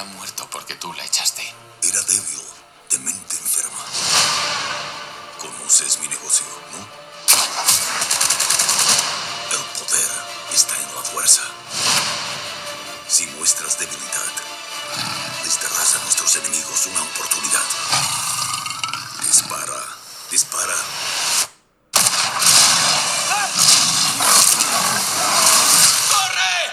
Ha muerto porque tú la echaste. Era débil, de mente enferma. Conoces mi negocio, ¿no? El poder está en la fuerza. Si muestras debilidad, les darás a nuestros enemigos una oportunidad. Dispara, dispara.